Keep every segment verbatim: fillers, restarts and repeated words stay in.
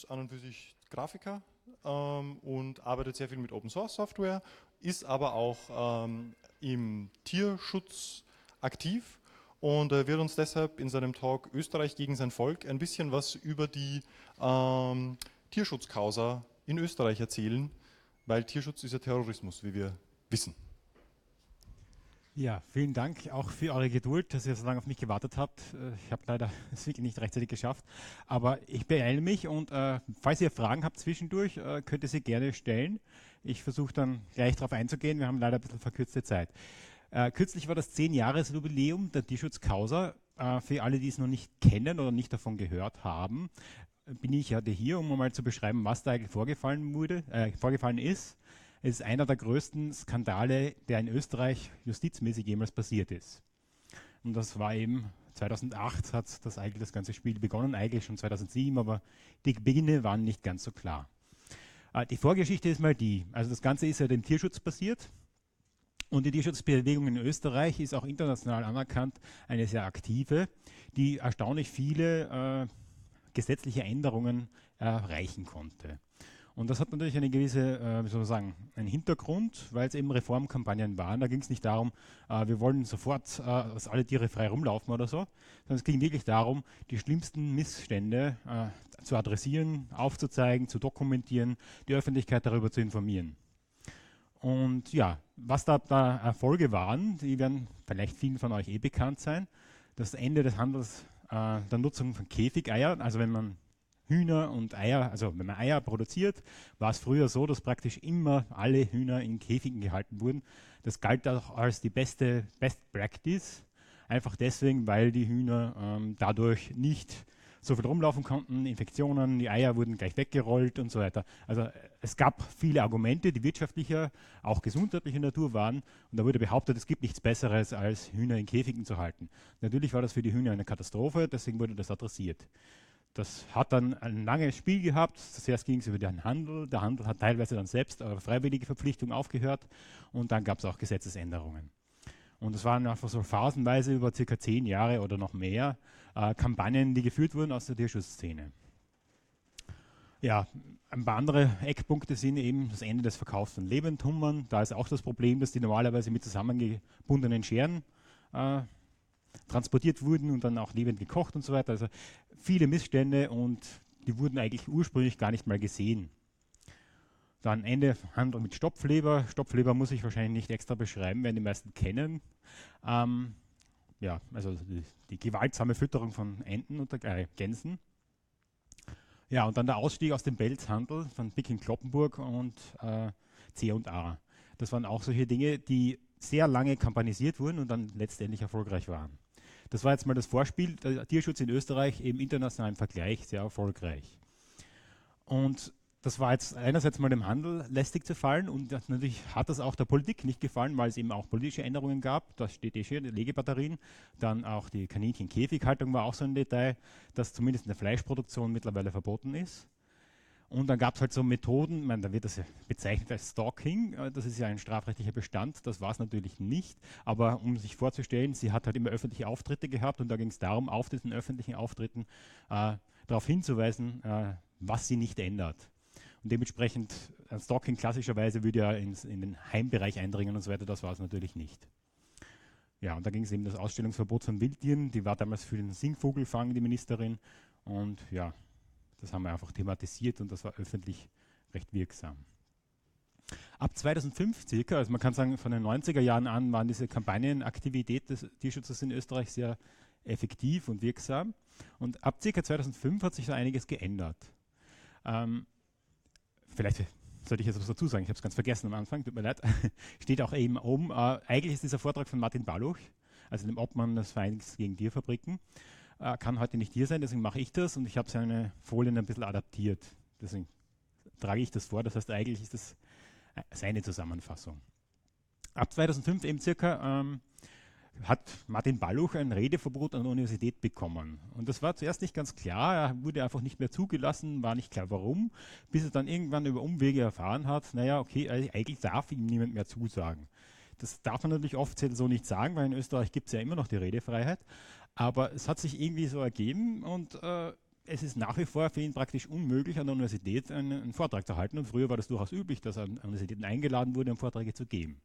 an und für sich Grafiker ähm, und arbeitet sehr viel mit Open Source Software, ist aber auch ähm, im Tierschutz aktiv und äh, wird uns deshalb in seinem Talk Österreich gegen sein Volk ein bisschen was über die ähm, Tierschutzcausa in Österreich erzählen, weil Tierschutz ist ja Terrorismus, wie wir wissen. Ja, vielen Dank auch für eure Geduld, dass ihr so lange auf mich gewartet habt. Äh, Ich habe leider es wirklich nicht rechtzeitig geschafft, aber ich beeile mich und äh, falls ihr Fragen habt zwischendurch, äh, könnt ihr sie gerne stellen. Ich versuche dann gleich darauf einzugehen. Wir haben leider ein bisschen verkürzte Zeit. Äh, kürzlich war das zehn-Jahres-Jubiläum der Tierschutzcausa. Äh, für alle, die es noch nicht kennen oder nicht davon gehört haben, bin ich heute hier, um mal zu beschreiben, was da eigentlich vorgefallen wurde, äh, vorgefallen ist. Es ist einer der größten Skandale, der in Österreich justizmäßig jemals passiert ist. Und das war eben zweitausendacht hat das eigentlich das ganze Spiel begonnen, eigentlich schon zweitausendsieben, aber die Beginne waren nicht ganz so klar. Äh, die Vorgeschichte ist mal die, also das Ganze ist ja dem Tierschutz passiert und die Tierschutzbewegung in Österreich ist auch international anerkannt, eine sehr aktive, die erstaunlich viele äh, gesetzliche Änderungen erreichen konnte. Und das hat natürlich eine gewisse, äh, wie soll man sagen, einen Hintergrund, weil es eben Reformkampagnen waren. Da ging es nicht darum, äh, wir wollen sofort, äh, dass alle Tiere frei rumlaufen oder so, sondern es ging wirklich darum, die schlimmsten Missstände äh, zu adressieren, aufzuzeigen, zu dokumentieren, die Öffentlichkeit darüber zu informieren. Und ja, was da, da Erfolge waren, die werden vielleicht vielen von euch eh bekannt sein. Das Ende des Handels äh, der Nutzung von Käfigeiern, also wenn man Hühner und Eier, also wenn man Eier produziert, war es früher so, dass praktisch immer alle Hühner in Käfigen gehalten wurden. Das galt auch als die beste Best Practice, einfach deswegen, weil die Hühner ähm, dadurch nicht so viel rumlaufen konnten, Infektionen, die Eier wurden gleich weggerollt und so weiter. Also äh, es gab viele Argumente, die wirtschaftlicher, auch gesundheitlicher Natur waren. Und da wurde behauptet, es gibt nichts Besseres, als Hühner in Käfigen zu halten. Natürlich war das für die Hühner eine Katastrophe, deswegen wurde das adressiert. Das hat dann ein langes Spiel gehabt. Zuerst ging es über den Handel. Der Handel hat teilweise dann selbst auf freiwillige Verpflichtung aufgehört. Und dann gab es auch Gesetzesänderungen. Und es waren einfach so phasenweise über circa zehn Jahre oder noch mehr äh, Kampagnen, die geführt wurden aus der Tierschutzszene. Ja, ein paar andere Eckpunkte sind eben das Ende des Verkaufs von Lebendhummern. Da ist auch das Problem, dass die normalerweise mit zusammengebundenen Scheren äh, transportiert wurden und dann auch lebend gekocht und so weiter. Also viele Missstände und die wurden eigentlich ursprünglich gar nicht mal gesehen. Dann Ende Handel mit Stopfleber. Stopfleber muss ich wahrscheinlich nicht extra beschreiben, werden die meisten kennen. Ähm, ja, also die, die gewaltsame Fütterung von Enten und äh, Gänsen. Ja, und dann der Ausstieg aus dem Pelzhandel von Pick in Kloppenburg und äh, C und A. Das waren auch solche Dinge, die sehr lange kampanisiert wurden und dann letztendlich erfolgreich waren. Das war jetzt mal das Vorspiel. Der Tierschutz in Österreich im internationalen Vergleich sehr erfolgreich. Und das war jetzt einerseits mal dem Handel lästig zu fallen und natürlich hat das auch der Politik nicht gefallen, weil es eben auch politische Änderungen gab. Das steht eh schon, die Legebatterien. Dann auch die Kaninchen-Käfighaltung war auch so ein Detail, das zumindest in der Fleischproduktion mittlerweile verboten ist. Und dann gab es halt so Methoden, ich meine, da wird das ja bezeichnet als Stalking, äh, das ist ja ein strafrechtlicher Bestand, das war es natürlich nicht, aber um sich vorzustellen, sie hat halt immer öffentliche Auftritte gehabt und da ging es darum, auf diesen öffentlichen Auftritten äh, darauf hinzuweisen, äh, was sie nicht ändert. Und dementsprechend, ein Stalking klassischerweise würde ja ins, in den Heimbereich eindringen und so weiter, das war es natürlich nicht. Ja, und da ging es eben das Ausstellungsverbot von Wildtieren, die war damals für den Singvogelfang die Ministerin und ja, das haben wir einfach thematisiert und das war öffentlich recht wirksam. Ab zweitausendfünf circa, also man kann sagen, von den neunziger Jahren an waren diese Kampagnenaktivität des Tierschutzes in Österreich sehr effektiv und wirksam. Und ab circa zweitausendfünf hat sich da einiges geändert. Ähm, vielleicht sollte ich jetzt was dazu sagen, ich habe es ganz vergessen am Anfang, tut mir leid. Steht auch eben oben. Äh, eigentlich ist dieser Vortrag von Martin Balluch, also dem Obmann des Vereins gegen Tierfabriken. Äh, kann heute nicht hier sein, deswegen mache ich das und ich habe seine Folien ein bisschen adaptiert. Deswegen trage ich das vor. Das heißt, eigentlich ist das seine Zusammenfassung. Ab zweitausendfünf eben circa ähm, hat Martin Balluch ein Redeverbot an der Universität bekommen. Und das war zuerst nicht ganz klar. Er wurde einfach nicht mehr zugelassen, war nicht klar warum, bis er dann irgendwann über Umwege erfahren hat, naja, okay, eigentlich darf ihm niemand mehr zusagen. Das darf man natürlich offiziell so nicht sagen, weil in Österreich gibt es ja immer noch die Redefreiheit. Aber es hat sich irgendwie so ergeben und äh, es ist nach wie vor für ihn praktisch unmöglich, an der Universität einen, einen Vortrag zu halten. Und früher war das durchaus üblich, dass an Universitäten eingeladen wurde, um Vorträge zu geben.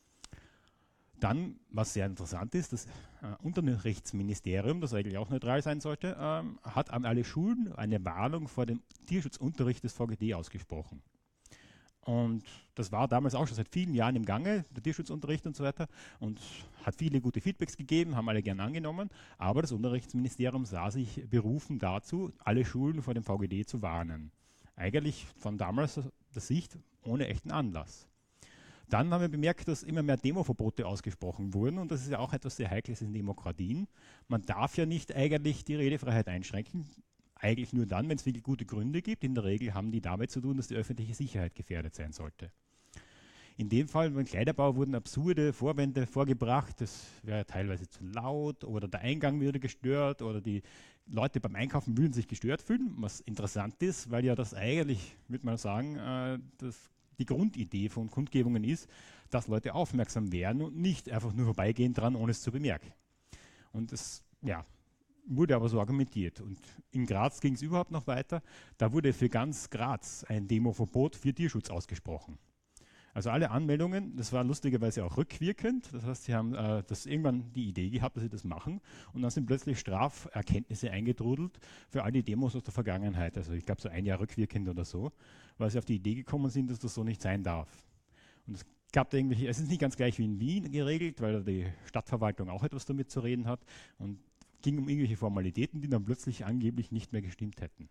Dann, was sehr interessant ist, das äh, Unterrichtsministerium, das eigentlich auch neutral sein sollte, ähm, hat an alle Schulen eine Warnung vor dem Tierschutzunterricht des V G D ausgesprochen. Und das war damals auch schon seit vielen Jahren im Gange, der Tierschutzunterricht und so weiter, und hat viele gute Feedbacks gegeben, haben alle gern angenommen, aber das Unterrichtsministerium sah sich berufen dazu, alle Schulen vor dem V G D zu warnen. Eigentlich von damals der Sicht ohne echten Anlass. Dann haben wir bemerkt, dass immer mehr Demoverbote ausgesprochen wurden, und das ist ja auch etwas sehr Heikles in Demokratien. Man darf ja nicht eigentlich die Redefreiheit einschränken, eigentlich nur dann, wenn es wirklich gute Gründe gibt. In der Regel haben die damit zu tun, dass die öffentliche Sicherheit gefährdet sein sollte. In dem Fall beim Kleiderbau wurden absurde Vorwände vorgebracht, das wäre teilweise zu laut oder der Eingang würde gestört oder die Leute beim Einkaufen würden sich gestört fühlen, was interessant ist, weil ja das eigentlich, würde man sagen, äh, das die Grundidee von Kundgebungen ist, dass Leute aufmerksam werden und nicht einfach nur vorbeigehen dran, ohne es zu bemerken. Und das, ja, wurde aber so argumentiert. Und in Graz ging es überhaupt noch weiter. Da wurde für ganz Graz ein Demoverbot für Tierschutz ausgesprochen. Also alle Anmeldungen, das war lustigerweise auch rückwirkend. Das heißt, sie haben äh, das irgendwann die Idee gehabt, dass sie das machen. Und dann sind plötzlich Straferkenntnisse eingetrudelt für all die Demos aus der Vergangenheit. Also ich glaube so ein Jahr rückwirkend oder so, weil sie auf die Idee gekommen sind, dass das so nicht sein darf. Und es gab da irgendwelche, es ist nicht ganz gleich wie in Wien geregelt, weil die Stadtverwaltung auch etwas damit zu reden hat. Und ging um irgendwelche Formalitäten, die dann plötzlich angeblich nicht mehr gestimmt hätten.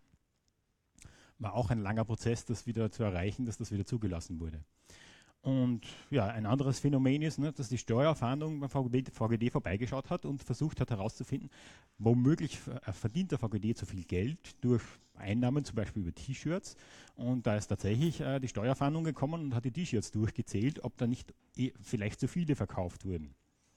War auch ein langer Prozess, das wieder zu erreichen, dass das wieder zugelassen wurde. Und ja, ein anderes Phänomen ist, ne, dass die Steuerfahndung beim V G D vorbeigeschaut hat und versucht hat herauszufinden, womöglich verdient der V G D zu viel Geld durch Einnahmen, zum Beispiel über T-Shirts. Und da ist tatsächlich äh, die Steuerfahndung gekommen und hat die T-Shirts durchgezählt, ob da nicht eh vielleicht zu viele verkauft wurden.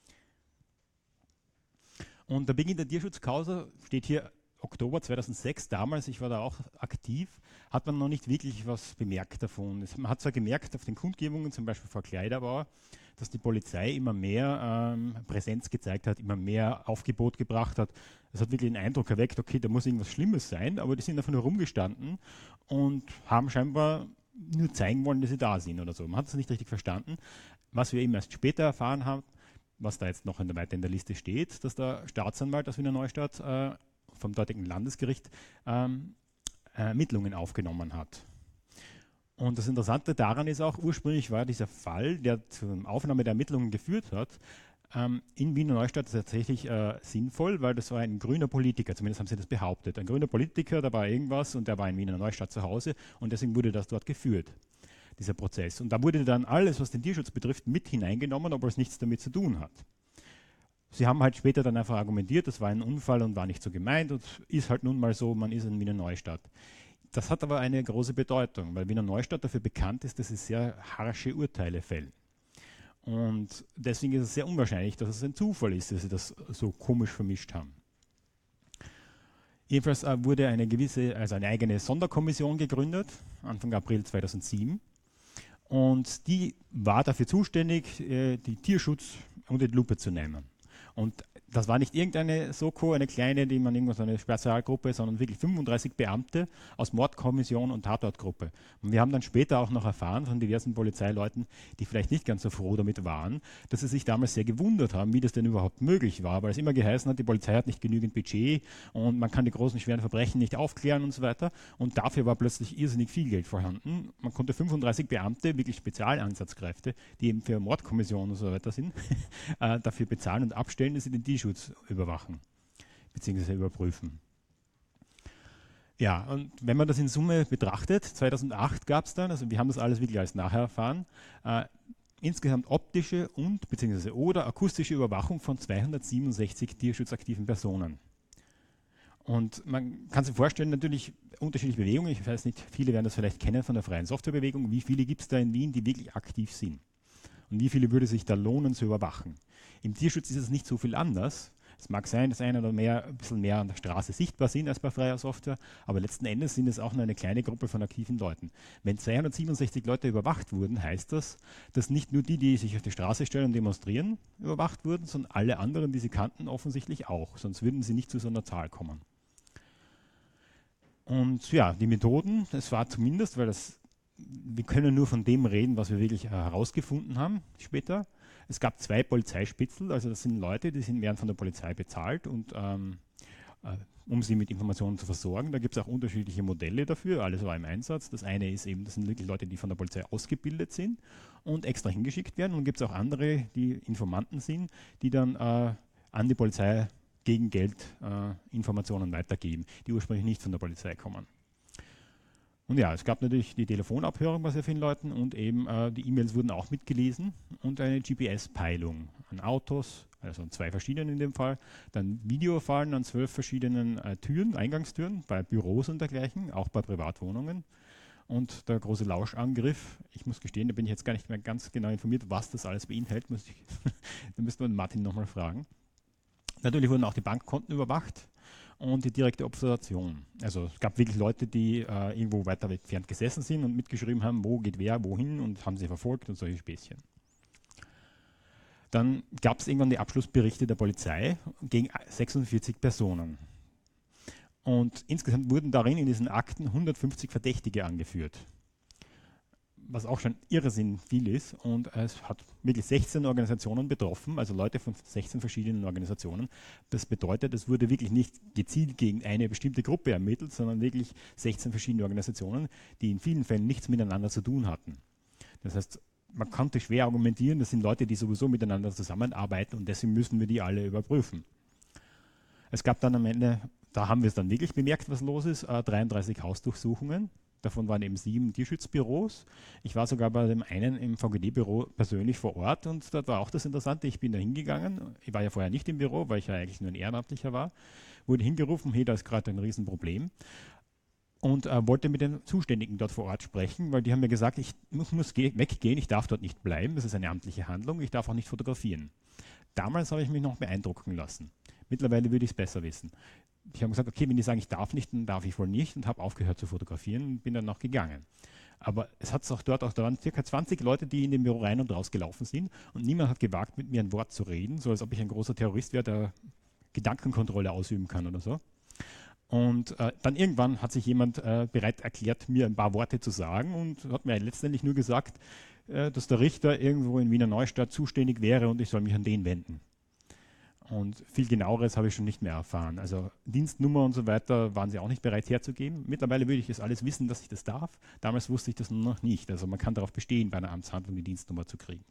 Und der Beginn der Tierschutzkausa steht hier Oktober zweitausendsechs, damals, ich war da auch aktiv, hat man noch nicht wirklich was bemerkt davon. Es, man hat zwar gemerkt auf den Kundgebungen, zum Beispiel vor Kleiderbauer, dass die Polizei immer mehr ähm, Präsenz gezeigt hat, immer mehr Aufgebot gebracht hat. Es hat wirklich den Eindruck erweckt, okay, da muss irgendwas Schlimmes sein, aber die sind einfach nur rumgestanden und haben scheinbar nur zeigen wollen, dass sie da sind oder so. Man hat es nicht richtig verstanden. Was wir eben erst später erfahren haben, was da jetzt noch in der, weiter in der Liste steht, dass der Staatsanwalt aus Wiener Neustadt äh, vom dortigen Landesgericht ähm, Ermittlungen aufgenommen hat. Und das Interessante daran ist auch, ursprünglich war dieser Fall, der zur Aufnahme der Ermittlungen geführt hat, ähm, in Wiener Neustadt tatsächlich äh, sinnvoll, weil das war ein grüner Politiker, zumindest haben sie das behauptet. Ein grüner Politiker, da war irgendwas und der war in Wiener Neustadt zu Hause und deswegen wurde das dort geführt, dieser Prozess. Und da wurde dann alles, was den Tierschutz betrifft, mit hineingenommen, obwohl es nichts damit zu tun hat. Sie haben halt später dann einfach argumentiert, das war ein Unfall und war nicht so gemeint und ist halt nun mal so, man ist in Wiener Neustadt. Das hat aber eine große Bedeutung, weil Wiener Neustadt dafür bekannt ist, dass sie sehr harsche Urteile fällen. Und deswegen ist es sehr unwahrscheinlich, dass es ein Zufall ist, dass sie das so komisch vermischt haben. Jedenfalls äh, wurde eine gewisse, also eine eigene Sonderkommission gegründet, Anfang April zweitausendsieben. Und die war dafür zuständig, äh, die Tierschutz unter die Lupe zu nehmen. Und das war nicht irgendeine Soko, eine kleine, die man irgendwas, eine Spezialgruppe, sondern wirklich fünfunddreißig Beamte aus Mordkommission und Tatortgruppe. Und wir haben dann später auch noch erfahren von diversen Polizeileuten, die vielleicht nicht ganz so froh damit waren, dass sie sich damals sehr gewundert haben, wie das denn überhaupt möglich war, weil es immer geheißen hat, die Polizei hat nicht genügend Budget und man kann die großen, schweren Verbrechen nicht aufklären und so weiter. Und dafür war plötzlich irrsinnig viel Geld vorhanden. Man konnte fünfunddreißig Beamte, wirklich Spezialansatzkräfte, die eben für Mordkommissionen und so weiter sind, äh, dafür bezahlen und abstellen, dass sie den Tierschutz überwachen bzw. überprüfen. Ja, und wenn man das in Summe betrachtet, zweitausendacht gab es dann, also wir haben das alles wirklich als nachher erfahren, äh, insgesamt optische und bzw. oder akustische Überwachung von zweihundertsiebenundsechzig tierschutzaktiven Personen. Und man kann sich vorstellen, natürlich unterschiedliche Bewegungen, ich weiß nicht, viele werden das vielleicht kennen von der freien Softwarebewegung, wie viele gibt es da in Wien, die wirklich aktiv sind? Und wie viele würde sich da lohnen zu überwachen? Im Tierschutz ist es nicht so viel anders. Es mag sein, dass einer oder mehr ein bisschen mehr an der Straße sichtbar sind als bei freier Software, aber letzten Endes sind es auch nur eine kleine Gruppe von aktiven Leuten. Wenn zweihundertsiebenundsechzig Leute überwacht wurden, heißt das, dass nicht nur die, die sich auf die Straße stellen und demonstrieren, überwacht wurden, sondern alle anderen, die sie kannten, offensichtlich auch. Sonst würden sie nicht zu so einer Zahl kommen. Und ja, die Methoden, das war zumindest, weil das, wir können nur von dem reden, was wir wirklich äh, herausgefunden haben später. Es gab zwei Polizeispitzel, also das sind Leute, die sind, werden von der Polizei bezahlt und ähm, äh, um sie mit Informationen zu versorgen. Da gibt es auch unterschiedliche Modelle dafür, alles war im Einsatz. Das eine ist eben, das sind wirklich Leute, die von der Polizei ausgebildet sind und extra hingeschickt werden. Und gibt es auch andere, die Informanten sind, die dann äh, an die Polizei gegen Geld äh, Informationen weitergeben, die ursprünglich nicht von der Polizei kommen. Und ja, es gab natürlich die Telefonabhörung bei sehr vielen Leuten und eben äh, die E-Mails wurden auch mitgelesen und eine G P S-Peilung an Autos, also an zwei verschiedenen in dem Fall, dann Videofallen an zwölf verschiedenen äh, Türen, Eingangstüren, bei Büros und dergleichen, auch bei Privatwohnungen. Und der große Lauschangriff, ich muss gestehen, da bin ich jetzt gar nicht mehr ganz genau informiert, was das alles beinhaltet, muss ich, da müsste man Martin nochmal fragen. Natürlich wurden auch die Bankkonten überwacht und die direkte Observation. Also es gab wirklich Leute, die äh, irgendwo weiter entfernt gesessen sind und mitgeschrieben haben, wo geht wer, wohin und haben sie verfolgt und solche Späßchen. Dann gab es irgendwann die Abschlussberichte der Polizei gegen sechsundvierzig Personen. Und insgesamt wurden darin in diesen Akten hundertfünfzig Verdächtige angeführt. Was auch schon irrsinnig viel ist. Und es hat wirklich sechzehn Organisationen betroffen, also Leute von sechzehn verschiedenen Organisationen. Das bedeutet, es wurde wirklich nicht gezielt gegen eine bestimmte Gruppe ermittelt, sondern wirklich sechzehn verschiedene Organisationen, die in vielen Fällen nichts miteinander zu tun hatten. Das heißt, man konnte schwer argumentieren, das sind Leute, die sowieso miteinander zusammenarbeiten und deswegen müssen wir die alle überprüfen. Es gab dann am Ende, da haben wir es dann wirklich bemerkt, was los ist, äh, dreiunddreißig Hausdurchsuchungen. Davon waren eben sieben Tierschutzbüros. Ich war sogar bei dem einen im V G D-Büro persönlich vor Ort und da war auch das Interessante, ich bin da hingegangen, ich war ja vorher nicht im Büro, weil ich ja eigentlich nur ein Ehrenamtlicher war, wurde hingerufen, hey, da ist gerade ein Riesenproblem und äh, wollte mit den Zuständigen dort vor Ort sprechen, weil die haben mir gesagt, ich muss, muss weggehen, ich darf dort nicht bleiben, das ist eine amtliche Handlung, ich darf auch nicht fotografieren. Damals habe ich mich noch beeindrucken lassen. Mittlerweile würde ich es besser wissen. Ich habe gesagt, okay, wenn die sagen, ich darf nicht, dann darf ich wohl nicht und habe aufgehört zu fotografieren und bin dann noch gegangen. Aber es hat auch dort auch, da waren circa zwanzig Leute, die in dem Büro rein und raus gelaufen sind und niemand hat gewagt, mit mir ein Wort zu reden, so als ob ich ein großer Terrorist wäre, der Gedankenkontrolle ausüben kann oder so. Und äh, dann irgendwann hat sich jemand äh, bereit erklärt, mir ein paar Worte zu sagen und hat mir letztendlich nur gesagt, äh, dass der Richter irgendwo in Wiener Neustadt zuständig wäre und ich soll mich an den wenden. Und viel genaueres habe ich schon nicht mehr erfahren. Also Dienstnummer und so weiter waren sie auch nicht bereit herzugeben. Mittlerweile würde ich das alles wissen, dass ich das darf. Damals wusste ich das noch nicht. Also man kann darauf bestehen, bei einer Amtshandlung die Dienstnummer zu kriegen.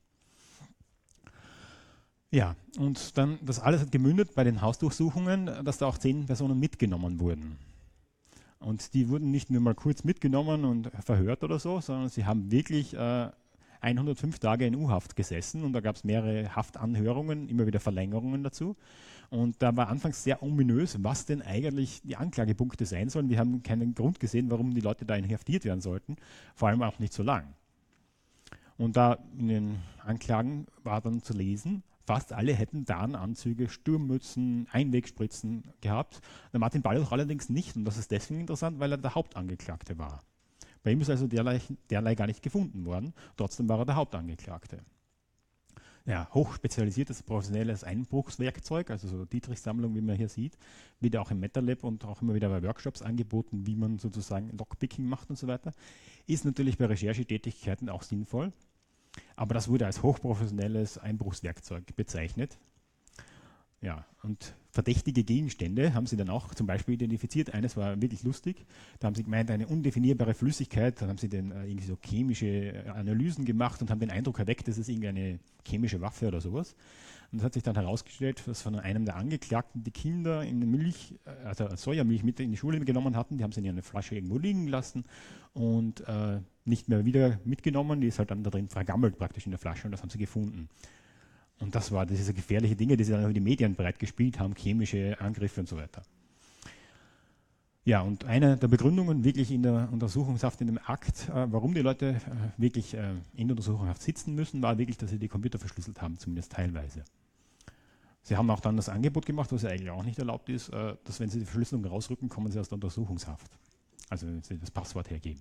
Ja, und dann, das alles hat gemündet bei den Hausdurchsuchungen, dass da auch zehn Personen mitgenommen wurden. Und die wurden nicht nur mal kurz mitgenommen und verhört oder so, sondern sie haben wirklich äh, hundertfünf Tage in U-Haft gesessen und da gab es mehrere Haftanhörungen, immer wieder Verlängerungen dazu. Und da war anfangs sehr ominös, was denn eigentlich die Anklagepunkte sein sollen. Wir haben keinen Grund gesehen, warum die Leute da inhaftiert werden sollten, vor allem auch nicht so lang. Und da in den Anklagen war dann zu lesen, fast alle hätten Tarnanzüge, Sturmmützen, Einwegspritzen gehabt. Der Martin Balluch allerdings nicht und das ist deswegen interessant, weil er der Hauptangeklagte war. Bei ihm ist also derlei, derlei gar nicht gefunden worden, trotzdem war er der Hauptangeklagte. Ja, hochspezialisiertes professionelles Einbruchswerkzeug, also so Dietrich-Sammlung, wie man hier sieht, wird auch im MetaLab und auch immer wieder bei Workshops angeboten, wie man sozusagen Lockpicking macht und so weiter. Ist natürlich bei Recherchetätigkeiten auch sinnvoll, aber das wurde als hochprofessionelles Einbruchswerkzeug bezeichnet. Ja, und verdächtige Gegenstände haben sie dann auch zum Beispiel identifiziert. Eines war wirklich lustig. Da haben sie gemeint, eine undefinierbare Flüssigkeit. Dann haben sie dann äh, irgendwie so chemische Analysen gemacht und haben den Eindruck erweckt, das ist irgendeine chemische Waffe oder sowas. Und es hat sich dann herausgestellt, dass von einem der Angeklagten die Kinder in Milch, also Sojamilch mit in die Schule genommen hatten. Die haben sie in einer Flasche irgendwo liegen lassen und äh, nicht mehr wieder mitgenommen. Die ist halt dann da drin vergammelt praktisch in der Flasche und das haben sie gefunden. Und das war diese gefährliche Dinge, die sie dann über die Medien breit gespielt haben, chemische Angriffe und so weiter. Ja, und eine der Begründungen wirklich in der Untersuchungshaft, in dem Akt, äh, warum die Leute äh, wirklich äh, in der Untersuchungshaft sitzen müssen, war wirklich, dass sie die Computer verschlüsselt haben, zumindest teilweise. Sie haben auch dann das Angebot gemacht, was ja eigentlich auch nicht erlaubt ist, äh, dass wenn sie die Verschlüsselung rausrücken, kommen sie aus der Untersuchungshaft. Also wenn sie das Passwort hergeben.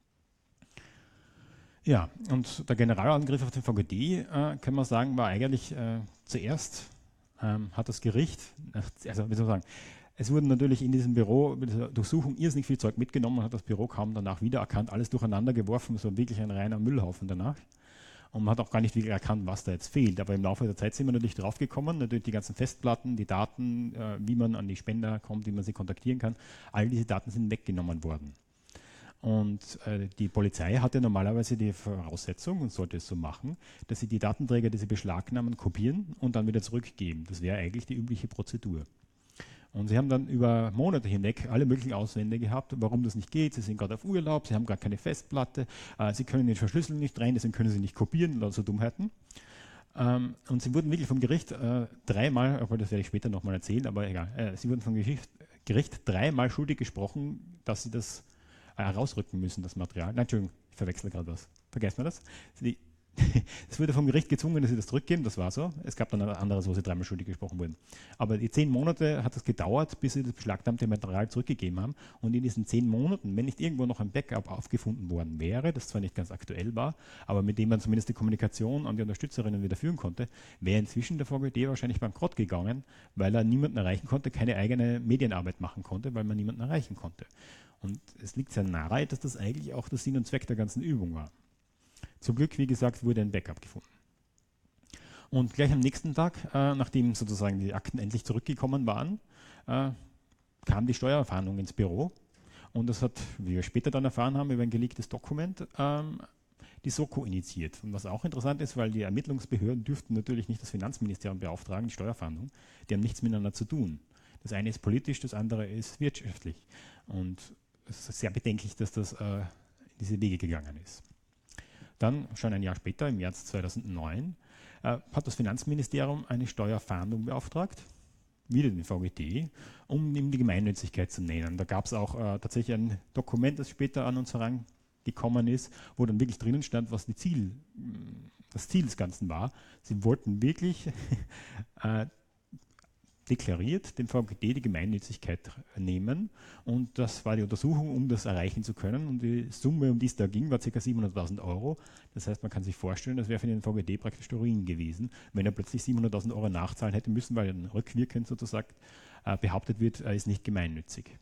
Ja, und der Generalangriff auf den V G D, äh, kann man sagen, war eigentlich äh, zuerst ähm, hat das Gericht, also wie soll man sagen, Es wurden natürlich in diesem Büro mit dieser Durchsuchung irrsinnig viel Zeug mitgenommen, man hat das Büro kaum danach wiedererkannt, alles durcheinander geworfen, so wirklich ein reiner Müllhaufen danach. Und man hat auch gar nicht wirklich erkannt, was da jetzt fehlt. Aber im Laufe der Zeit sind wir natürlich draufgekommen, natürlich die ganzen Festplatten, die Daten, äh, wie man an die Spender kommt, wie man sie kontaktieren kann, all diese Daten sind weggenommen worden. Und äh, die Polizei hatte normalerweise die Voraussetzung, und sollte es so machen, dass sie die Datenträger, die sie beschlagnahmen, kopieren und dann wieder zurückgeben. Das wäre eigentlich die übliche Prozedur. Und sie haben dann über Monate hinweg alle möglichen Auswände gehabt, warum das nicht geht. Sie sind gerade auf Urlaub, sie haben gar keine Festplatte, äh, sie können den Verschlüsseln nicht rein, deswegen können sie nicht kopieren, oder so Dummheiten. Ähm, und sie wurden wirklich vom Gericht äh, dreimal, obwohl das werde ich später nochmal erzählen, aber egal, äh, sie wurden vom Gericht, Gericht dreimal schuldig gesprochen, dass sie das äh, herausrücken müssen, das Material. Nein, Entschuldigung, ich verwechsel gerade was. Vergessen wir das? Sie, es wurde vom Gericht gezwungen, dass sie das zurückgeben, das war so. Es gab dann anderes, wo sie dreimal schuldig gesprochen wurden. Aber die zehn Monate hat es gedauert, bis sie das beschlagnahmte Material zurückgegeben haben. Und in diesen zehn Monaten, wenn nicht irgendwo noch ein Backup aufgefunden worden wäre, das zwar nicht ganz aktuell war, aber mit dem man zumindest die Kommunikation an die Unterstützerinnen wieder führen konnte, wäre inzwischen der V G D wahrscheinlich bankrott gegangen, weil er niemanden erreichen konnte, keine eigene Medienarbeit machen konnte, weil man niemanden erreichen konnte. Und es liegt sehr nahe, dass das eigentlich auch der Sinn und Zweck der ganzen Übung war. Zum Glück, wie gesagt, wurde ein Backup gefunden. Und gleich am nächsten Tag, äh, nachdem sozusagen die Akten endlich zurückgekommen waren, äh, kam die Steuerfahndung ins Büro. Und das hat, wie wir später dann erfahren haben, über ein geleaktes Dokument, ähm, die Soko initiiert. Und was auch interessant ist, weil die Ermittlungsbehörden dürften natürlich nicht das Finanzministerium beauftragen, die Steuerfahndung. Die haben nichts miteinander zu tun. Das eine ist politisch, das andere ist wirtschaftlich. Und es ist sehr bedenklich, dass das äh, in diese Wege gegangen ist. Dann, schon ein Jahr später, im März zweitausendneun, äh, hat das Finanzministerium eine Steuerfahndung beauftragt, wieder den V G D, um ihm die Gemeinnützigkeit zu nennen. Da gab es auch äh, tatsächlich ein Dokument, das später an uns herangekommen ist, wo dann wirklich drinnen stand, was die Ziel, das Ziel des Ganzen war. Sie wollten wirklich äh, deklariert dem V G D die Gemeinnützigkeit nehmen, und das war die Untersuchung, um das erreichen zu können, und die Summe, um die es da ging, war ca. siebenhunderttausend Euro. Das heißt, man kann sich vorstellen, das wäre für den V G D praktisch der Ruin gewesen, wenn er plötzlich siebenhunderttausend Euro nachzahlen hätte müssen, weil dann rückwirkend sozusagen äh, behauptet wird, er ist nicht gemeinnützig.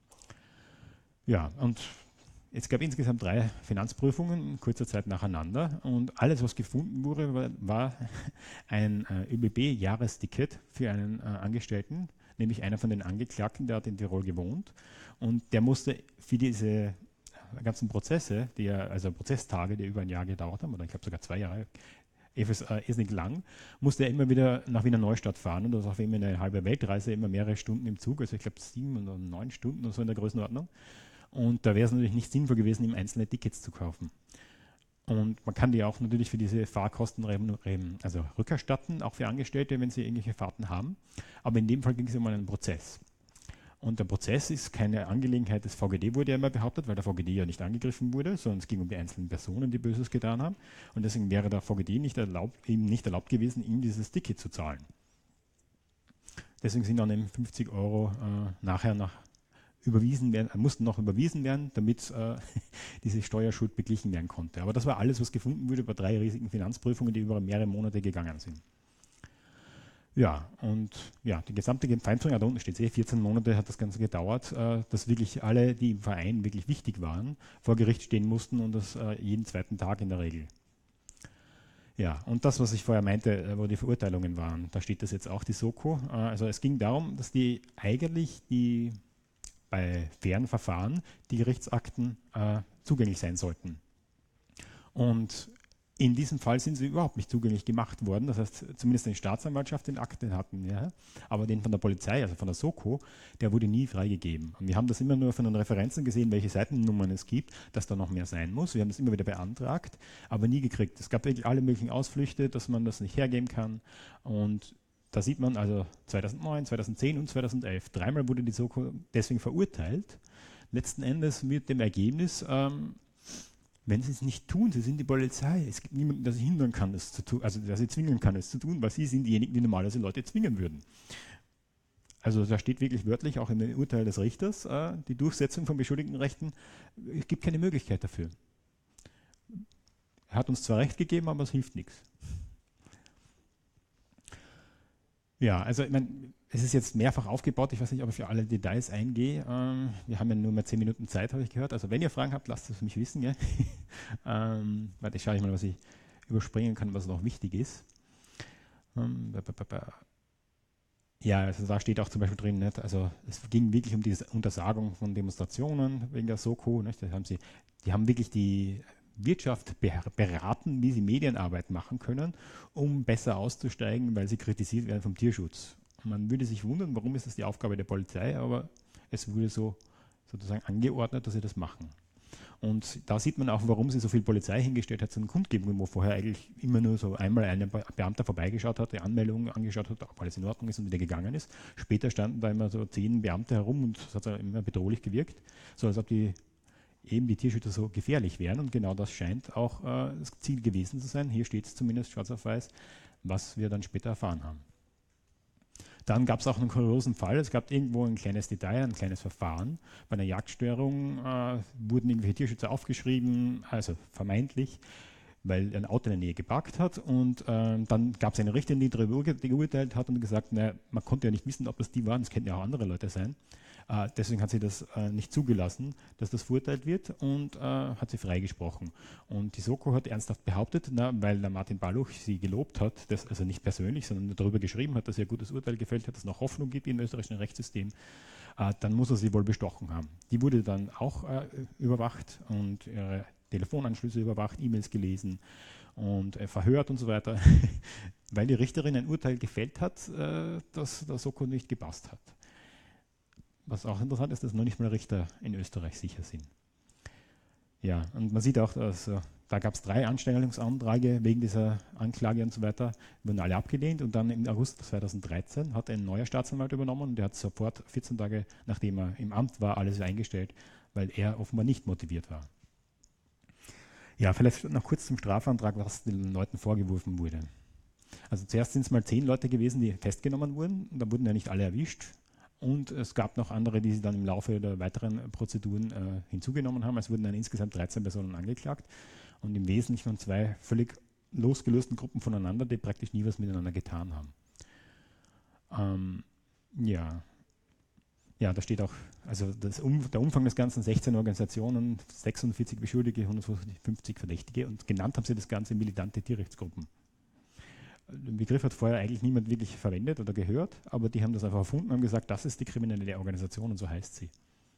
Ja, und es gab insgesamt drei Finanzprüfungen in kurzer Zeit nacheinander, und alles, was gefunden wurde, war, war ein äh, Ö B B-Jahresticket für einen äh, Angestellten, nämlich einer von den Angeklagten, der hat in Tirol gewohnt, und der musste für diese ganzen Prozesse, die er, also Prozesstage, die über ein Jahr gedauert haben, oder ich glaube sogar zwei Jahre, irrsinnig lang, musste er immer wieder nach Wiener Neustadt fahren, und das auf immer eine halbe Weltreise, immer mehrere Stunden im Zug, also ich glaube sieben oder neun Stunden oder so in der Größenordnung. Und da wäre es natürlich nicht sinnvoll gewesen, ihm einzelne Tickets zu kaufen. Und man kann die auch natürlich für diese Fahrkosten also rückerstatten, auch für Angestellte, wenn sie irgendwelche Fahrten haben. Aber in dem Fall ging es um einen Prozess. Und der Prozess ist keine Angelegenheit des V G D, wurde ja immer behauptet, weil der V G D ja nicht angegriffen wurde, sondern es ging um die einzelnen Personen, die Böses getan haben. Und deswegen wäre der V G D nicht erlaubt, ihm nicht erlaubt gewesen, ihm dieses Ticket zu zahlen. Deswegen sind dann eben fünfzig Euro äh, nachher nach überwiesen werden, mussten noch überwiesen werden, damit äh, diese Steuerschuld beglichen werden konnte. Aber das war alles, was gefunden wurde bei drei riesigen Finanzprüfungen, die über mehrere Monate gegangen sind. Ja, und ja, die gesamte Feindsprung, da unten steht es eh, vierzehn Monate hat das Ganze gedauert, äh, dass wirklich alle, die im Verein wirklich wichtig waren, vor Gericht stehen mussten, und das äh, jeden zweiten Tag in der Regel. Ja, und das, was ich vorher meinte, wo die Verurteilungen waren, da steht das jetzt auch, die Soko. Äh, also es ging darum, dass die eigentlich die bei fairen Verfahren die Gerichtsakten äh, zugänglich sein sollten. Und in diesem Fall sind sie überhaupt nicht zugänglich gemacht worden. Das heißt, zumindest die Staatsanwaltschaft den Akten hatten, ja, aber den von der Polizei, also von der Soko, der wurde nie freigegeben. Und wir haben das immer nur von den Referenzen gesehen, welche Seitennummern es gibt, dass da noch mehr sein muss. Wir haben das immer wieder beantragt, aber nie gekriegt. Es gab wirklich alle möglichen Ausflüchte, dass man das nicht hergeben kann. Und da sieht man also zweitausendneun, zweitausendzehn und zweitausendelf, dreimal wurde die Soko deswegen verurteilt. Letzten Endes mit dem Ergebnis, ähm, wenn sie es nicht tun, sie sind die Polizei, es gibt niemanden, der sie hindern kann, es zu tun, also der sie zwingen kann, es zu tun, weil sie sind diejenigen, die normalerweise Leute zwingen würden. Also da steht wirklich wörtlich, auch im Urteil des Richters, äh, die Durchsetzung von Beschuldigtenrechten, es gibt keine Möglichkeit dafür. Er hat uns zwar Recht gegeben, aber es hilft nichts. Ja, also ich meine, es ist jetzt mehrfach aufgebaut, ich weiß nicht, ob ich für alle Details eingehe. Ähm, wir haben ja nur mehr zehn Minuten Zeit, habe ich gehört. Also wenn ihr Fragen habt, lasst es mich wissen. Gell? ähm, warte, ich schaue ich mal, was ich überspringen kann, was noch wichtig ist. Ähm, ba, ba, ba, ba. Ja, also da steht auch zum Beispiel drin, nicht? Also es ging wirklich um diese Untersagung von Demonstrationen wegen der Soko. Nicht? Das haben sie, die haben wirklich die Wirtschaft beraten, wie sie Medienarbeit machen können, um besser auszusteigen, weil sie kritisiert werden vom Tierschutz. Man würde sich wundern, warum ist das die Aufgabe der Polizei, aber es wurde so sozusagen angeordnet, dass sie das machen. Und da sieht man auch, warum sie so viel Polizei hingestellt hat zu den Kundgebungen, wo vorher eigentlich immer nur so einmal ein Beamter vorbeigeschaut hat, die Anmeldung angeschaut hat, ob alles in Ordnung ist und wieder gegangen ist. Später standen da immer so zehn Beamte herum und es hat immer bedrohlich gewirkt, so als ob die eben die Tierschützer so gefährlich wären. Und genau das scheint auch äh, das Ziel gewesen zu sein. Hier steht es zumindest schwarz auf weiß, was wir dann später erfahren haben. Dann gab es auch einen kuriosen Fall. Es gab irgendwo ein kleines Detail, ein kleines Verfahren. Bei einer Jagdstörung äh, wurden irgendwelche Tierschützer aufgeschrieben, also vermeintlich, weil ein Auto in der Nähe geparkt hat. Und äh, dann gab es eine Richterin, die darüber geurteilt hat und gesagt, naja, man konnte ja nicht wissen, ob das die waren, es könnten ja auch andere Leute sein. Äh, deswegen hat sie das äh, nicht zugelassen, dass das verurteilt wird und äh, hat sie freigesprochen. Und die Soko hat ernsthaft behauptet, na, weil der Martin Balluch sie gelobt hat, das, also nicht persönlich, sondern darüber geschrieben hat, dass er ein gutes Urteil gefällt hat, dass es noch Hoffnung gibt im österreichischen Rechtssystem, äh, dann muss er sie wohl bestochen haben. Die wurde dann auch äh, überwacht und ihre Telefonanschlüsse überwacht, E-Mails gelesen und äh, verhört und so weiter, weil die Richterin ein Urteil gefällt hat, äh, das der Soko nicht gepasst hat. Was auch interessant ist, dass noch nicht mal Richter in Österreich sicher sind. Ja, und man sieht auch, dass, äh, da gab es drei Anstellungsanträge wegen dieser Anklage und so weiter, wurden alle abgelehnt und dann im August zweitausenddreizehn hat ein neuer Staatsanwalt übernommen und der hat sofort vierzehn Tage, nachdem er im Amt war, alles eingestellt, weil er offenbar nicht motiviert war. Ja, vielleicht noch kurz zum Strafantrag, was den Leuten vorgeworfen wurde. Also zuerst sind es mal zehn Leute gewesen, die festgenommen wurden und da wurden ja nicht alle erwischt. Und es gab noch andere, die sie dann im Laufe der weiteren Prozeduren äh, hinzugenommen haben. Es wurden dann insgesamt dreizehn Personen angeklagt und im Wesentlichen von zwei völlig losgelösten Gruppen voneinander, die praktisch nie was miteinander getan haben. Ähm, ja. ja, da steht auch, also das um, der Umfang des Ganzen, sechzehn Organisationen, sechsundvierzig Beschuldigte, hundertfünfzig Verdächtige und genannt haben sie das Ganze militante Tierrechtsgruppen. Den Begriff hat vorher eigentlich niemand wirklich verwendet oder gehört, aber die haben das einfach erfunden und haben gesagt, das ist die kriminelle Organisation und so heißt sie.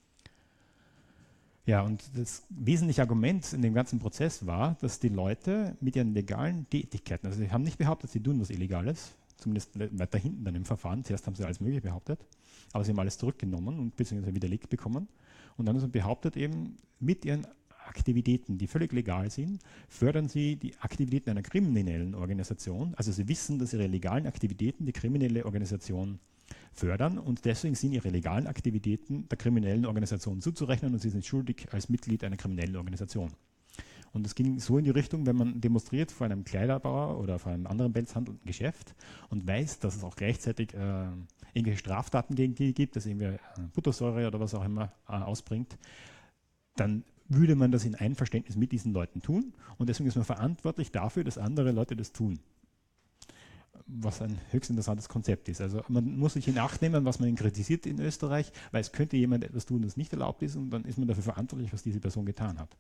Ja, und das wesentliche Argument in dem ganzen Prozess war, dass die Leute mit ihren legalen Tätigkeiten, also sie haben nicht behauptet, sie tun was Illegales, zumindest weiter hinten dann im Verfahren, zuerst haben sie alles Mögliche behauptet, aber sie haben alles zurückgenommen und beziehungsweise widerlegt bekommen und dann haben sie behauptet eben, mit ihren Aktivitäten, die völlig legal sind, fördern sie die Aktivitäten einer kriminellen Organisation. Also sie wissen, dass ihre legalen Aktivitäten die kriminelle Organisation fördern und deswegen sind ihre legalen Aktivitäten der kriminellen Organisation zuzurechnen und sie sind schuldig als Mitglied einer kriminellen Organisation. Und es ging so in die Richtung, wenn man demonstriert vor einem Kleiderbauer oder vor einem anderen Pelzhandel Geschäft und weiß, dass es auch gleichzeitig äh, irgendwelche Straftaten gegen die gibt, dass irgendwie äh, Buttersäure oder was auch immer äh, ausbringt, dann würde man das in Einverständnis mit diesen Leuten tun und deswegen ist man verantwortlich dafür, dass andere Leute das tun. Was ein höchst interessantes Konzept ist. Also man muss sich in Acht nehmen, was man kritisiert in Österreich, weil es könnte jemand etwas tun, das nicht erlaubt ist und dann ist man dafür verantwortlich, was diese Person getan hat.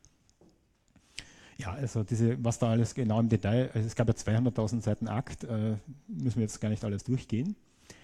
Ja, also diese, was da alles genau im Detail, also es gab ja zweihunderttausend Seiten Akt, äh, müssen wir jetzt gar nicht alles durchgehen.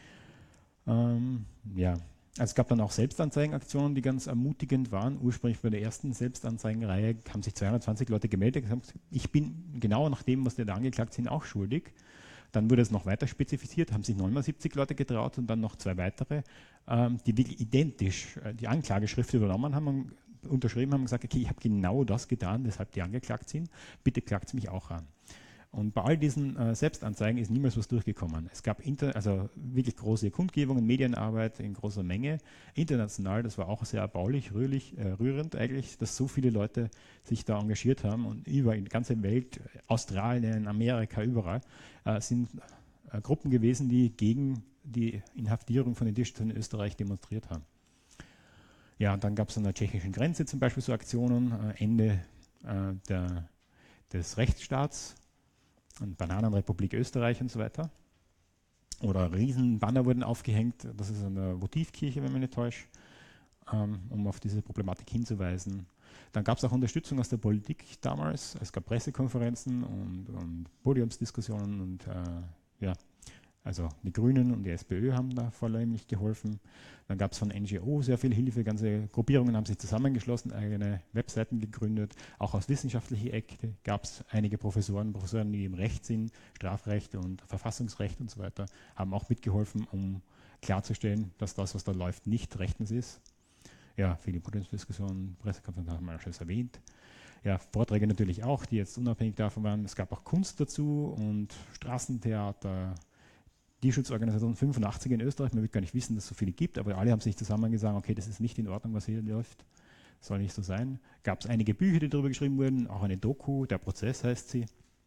Ähm, ja. Also es gab dann auch Selbstanzeigenaktionen, die ganz ermutigend waren. Ursprünglich bei der ersten Selbstanzeigenreihe haben sich zweihundertzwanzig Leute gemeldet und gesagt, ich bin genau nach dem, was die da angeklagt sind, auch schuldig. Dann wurde es noch weiter spezifiziert, haben sich neunundsiebzig Leute getraut und dann noch zwei weitere, ähm, die wirklich identisch äh, die Anklageschrift übernommen haben und unterschrieben haben und gesagt, okay, ich habe genau das getan, weshalb die angeklagt sind, bitte klagt mich auch an. Und bei all diesen äh, Selbstanzeigen ist niemals was durchgekommen. Es gab inter, also wirklich große Kundgebungen, Medienarbeit in großer Menge. International, das war auch sehr erbaulich, rührlich, äh, rührend eigentlich, dass so viele Leute sich da engagiert haben und über die ganze Welt, Australien, Amerika, überall, äh, sind äh, Gruppen gewesen, die gegen die Inhaftierung von den Tierschützern in Österreich demonstriert haben. Ja, und dann gab es an der tschechischen Grenze zum Beispiel so Aktionen, äh, Ende äh, der, des Rechtsstaats, und Bananenrepublik Österreich und so weiter. Oder Riesenbanner wurden aufgehängt. Das ist eine Votivkirche, wenn man nicht täuscht, ähm, um auf diese Problematik hinzuweisen. Dann gab es auch Unterstützung aus der Politik damals. Es gab Pressekonferenzen und, und Podiumsdiskussionen und äh, ja, also die Grünen und die SPÖ haben da vornehmlich geholfen. Dann gab es von N G O sehr viel Hilfe. Ganze Gruppierungen haben sich zusammengeschlossen, eigene Webseiten gegründet. Auch aus wissenschaftlicher Ecke gab es einige Professoren, Professoren, die im Recht sind, Strafrecht und Verfassungsrecht und so weiter, haben auch mitgeholfen, um klarzustellen, dass das, was da läuft, nicht rechtens ist. Ja, viele Podiumsdiskussionen, Pressekonferenzen haben wir schon erwähnt. Ja, Vorträge natürlich auch, die jetzt unabhängig davon waren. Es gab auch Kunst dazu und Straßentheater, Tierschutzorganisation fünfundachtzig in Österreich. Man wird gar nicht wissen, dass es so viele gibt, aber alle haben sich zusammen gesagt, okay, das ist nicht in Ordnung, was hier läuft. Soll nicht so sein. Gab es einige Bücher, die darüber geschrieben wurden, auch eine Doku, Der Prozess heißt sie.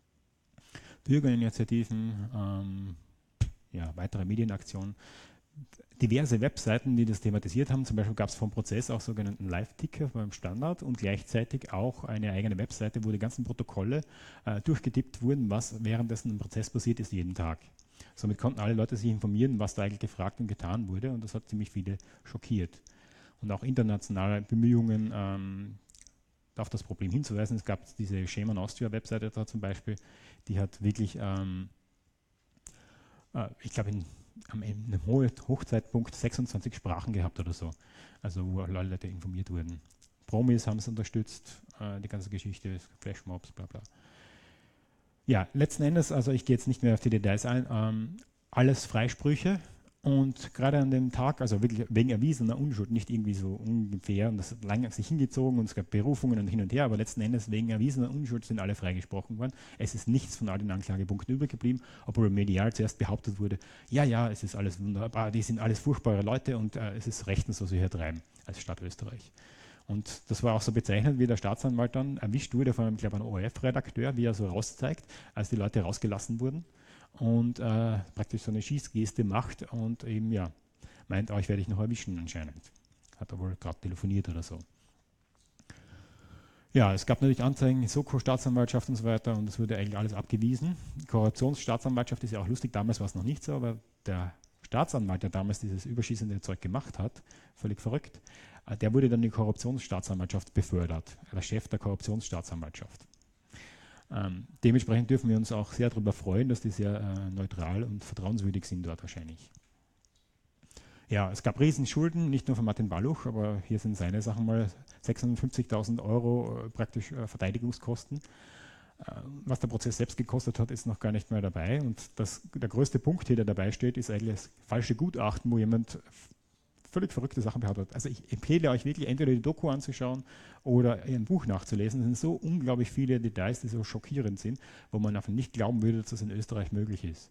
Bürgerinitiativen, ähm, ja, weitere Medienaktionen. Diverse Webseiten, die das thematisiert haben. Zum Beispiel gab es vom Prozess auch sogenannten Live-Ticker beim Standard und gleichzeitig auch eine eigene Webseite, wo die ganzen Protokolle äh, durchgetippt wurden, was währenddessen im Prozess passiert ist, jeden Tag. Somit konnten alle Leute sich informieren, was da eigentlich gefragt und getan wurde, und das hat ziemlich viele schockiert. Und auch internationale Bemühungen, ähm, auf das Problem hinzuweisen. Es gab diese Shame on Austria Webseite da zum Beispiel, die hat wirklich, ähm, äh, ich glaube, in am einem Hochzeitpunkt sechsundzwanzig Sprachen gehabt oder so, also wo alle Leute informiert wurden. Promis haben es unterstützt, äh, die ganze Geschichte, Flashmobs, bla bla. Ja, letzten Endes, also ich gehe jetzt nicht mehr auf die Details ein, ähm, alles Freisprüche und gerade an dem Tag, also wirklich wegen erwiesener Unschuld, nicht irgendwie so ungefähr, und das hat lange sich hingezogen und es gab Berufungen und hin und her, aber letzten Endes wegen erwiesener Unschuld sind alle freigesprochen worden. Es ist nichts von all den Anklagepunkten übrig geblieben, obwohl medial zuerst behauptet wurde, ja, ja, es ist alles wunderbar, die sind alles furchtbare Leute und äh, es ist rechtens, was wir hier treiben als Staat Österreich. Und das war auch so bezeichnend, wie der Staatsanwalt dann erwischt wurde von einem, glaube ich, einem O R F-Redakteur, wie er so rauszeigt, als die Leute rausgelassen wurden und äh, praktisch so eine Schießgeste macht und eben, ja, meint, euch werde ich noch erwischen anscheinend. Hat er wohl gerade telefoniert oder so. Ja, es gab natürlich Anzeigen, Soko-Staatsanwaltschaft und so weiter, und es wurde eigentlich alles abgewiesen. Die Korruptionsstaatsanwaltschaft ist ja auch lustig, damals war es noch nicht so, aber der Staatsanwalt, der damals dieses überschießende Zeug gemacht hat, völlig verrückt, der wurde dann in die Korruptionsstaatsanwaltschaft befördert, der Chef der Korruptionsstaatsanwaltschaft. Ähm, dementsprechend dürfen wir uns auch sehr darüber freuen, dass die sehr äh, neutral und vertrauenswürdig sind dort wahrscheinlich. Ja, es gab Riesenschulden, nicht nur von Martin Balluch, aber hier sind seine Sachen mal sechshundertfünfzigtausend Euro äh, praktisch äh, Verteidigungskosten. Äh, was der Prozess selbst gekostet hat, ist noch gar nicht mehr dabei. Und das, der größte Punkt hier, der dabei steht, ist eigentlich das falsche Gutachten, wo jemand völlig verrückte Sachen behauptet. Also ich empfehle euch wirklich, entweder die Doku anzuschauen oder ein Buch nachzulesen. Es sind so unglaublich viele Details, die so schockierend sind, wo man einfach nicht glauben würde, dass das in Österreich möglich ist.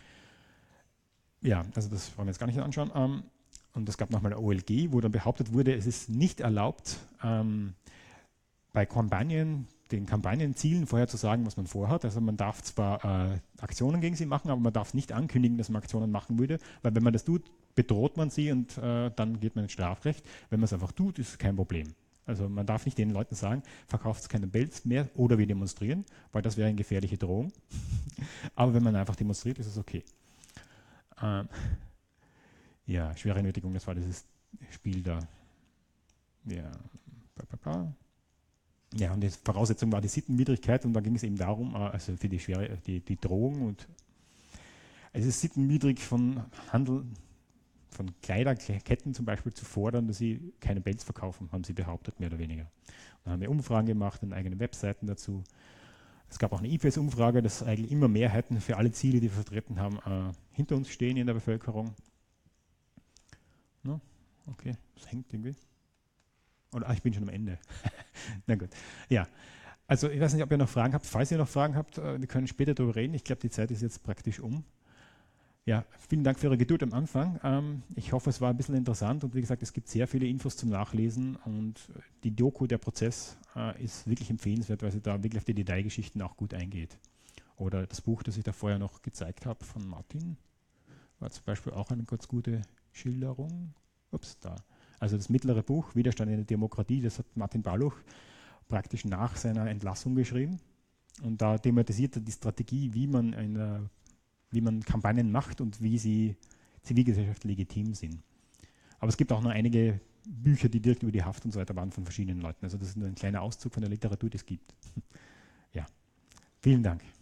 Ja, also das wollen wir jetzt gar nicht anschauen. Ähm, und es gab nochmal eine O L G, wo dann behauptet wurde, es ist nicht erlaubt, ähm, bei Kampagnen, den Kampagnenzielen vorher zu sagen, was man vorhat. Also man darf zwar äh, Aktionen gegen sie machen, aber man darf nicht ankündigen, dass man Aktionen machen würde, weil wenn man das tut, bedroht man sie und äh, dann geht man ins Strafrecht. Wenn man es einfach tut, ist es kein Problem. Also man darf nicht den Leuten sagen, verkauft keine Bells mehr oder wir demonstrieren, weil das wäre eine gefährliche Drohung. Aber wenn man einfach demonstriert, ist es okay. Ähm, ja, schwere Nötigung, das war dieses Spiel da. Ja, ba, ba, ba. Ja, und die Voraussetzung war die Sittenwidrigkeit, und da ging es eben darum, also für die schwere, die, die Drohung, und es ist sittenwidrig von Handel, von Kleiderketten zum Beispiel zu fordern, dass sie keine Bells verkaufen, haben sie behauptet, mehr oder weniger. Dann haben wir Umfragen gemacht und eigene Webseiten dazu. Es gab auch eine I F E S-Umfrage, dass eigentlich immer Mehrheiten für alle Ziele, die wir vertreten haben, äh, hinter uns stehen in der Bevölkerung. No? Okay, das hängt irgendwie. Oder, ach, ich bin schon am Ende. Na gut. Ja, also ich weiß nicht, ob ihr noch Fragen habt. Falls ihr noch Fragen habt, äh, wir können später darüber reden. Ich glaube, die Zeit ist jetzt praktisch um. Ja, vielen Dank für eure Geduld am Anfang. Ähm, ich hoffe, es war ein bisschen interessant, und wie gesagt, es gibt sehr viele Infos zum Nachlesen, und die Doku, der Prozess, äh, ist wirklich empfehlenswert, weil sie da wirklich auf die Detailgeschichten auch gut eingeht. Oder das Buch, das ich da vorher noch gezeigt habe von Martin, war zum Beispiel auch eine ganz gute Schilderung. Ups, da. Also das mittlere Buch, Widerstand in der Demokratie, das hat Martin Balluch praktisch nach seiner Entlassung geschrieben. Und da thematisiert er die Strategie, wie man in der wie man Kampagnen macht und wie sie Zivilgesellschaft legitim sind. Aber es gibt auch noch einige Bücher, die direkt über die Haft und so weiter waren von verschiedenen Leuten. Also das ist nur ein kleiner Auszug von der Literatur, die es gibt. Ja, vielen Dank.